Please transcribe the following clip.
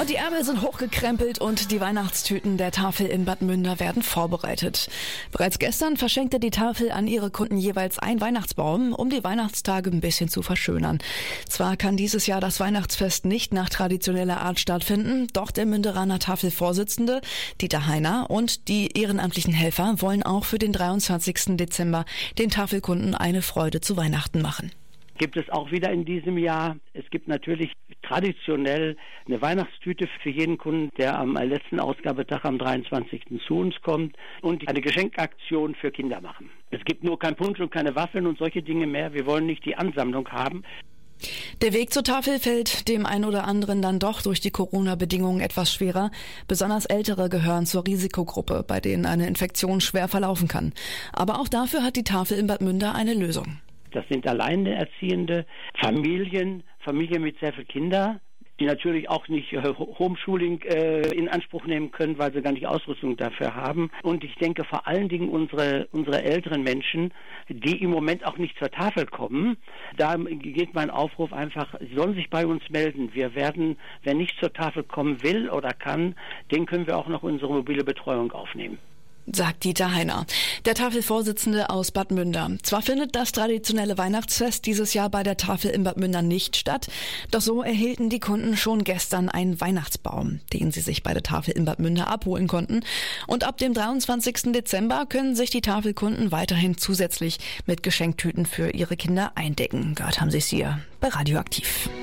Und die Ärmel sind hochgekrempelt und die Weihnachtstüten der Tafel in Bad Münder werden vorbereitet. Bereits gestern verschenkte die Tafel an ihre Kunden jeweils einen Weihnachtsbaum, um die Weihnachtstage ein bisschen zu verschönern. Zwar kann dieses Jahr das Weihnachtsfest nicht nach traditioneller Art stattfinden, doch der Münderaner Tafelvorsitzende Dieter Heiner und die ehrenamtlichen Helfer wollen auch für den 23. Dezember den Tafelkunden eine Freude zu Weihnachten machen. Gibt es auch wieder in diesem Jahr. Es gibt natürlich traditionell eine Weihnachtstüte für jeden Kunden, der am letzten Ausgabetag am 23. zu uns kommt, und eine Geschenkaktion für Kinder machen. Es gibt nur kein Punsch und keine Waffeln und solche Dinge mehr. Wir wollen nicht die Ansammlung haben. Der Weg zur Tafel fällt dem einen oder anderen dann doch durch die Corona-Bedingungen etwas schwerer. Besonders Ältere gehören zur Risikogruppe, bei denen eine Infektion schwer verlaufen kann. Aber auch dafür hat die Tafel in Bad Münder eine Lösung. Das sind alleinerziehende Familien mit sehr vielen Kindern, die natürlich auch nicht Homeschooling in Anspruch nehmen können, weil sie gar nicht Ausrüstung dafür haben. Und ich denke vor allen Dingen unsere älteren Menschen, die im Moment auch nicht zur Tafel kommen, da geht mein Aufruf einfach, sie sollen sich bei uns melden. Wir werden, wer nicht zur Tafel kommen will oder kann, den können wir auch noch unsere mobile Betreuung aufnehmen. Sagt Dieter Heiner, der Tafelvorsitzende aus Bad Münder. Zwar findet das traditionelle Weihnachtsfest dieses Jahr bei der Tafel in Bad Münder nicht statt, doch so erhielten die Kunden schon gestern einen Weihnachtsbaum, den sie sich bei der Tafel in Bad Münder abholen konnten. Und ab dem 23. Dezember können sich die Tafelkunden weiterhin zusätzlich mit Geschenktüten für ihre Kinder eindecken. Gehört haben sie es hier bei Radioaktiv.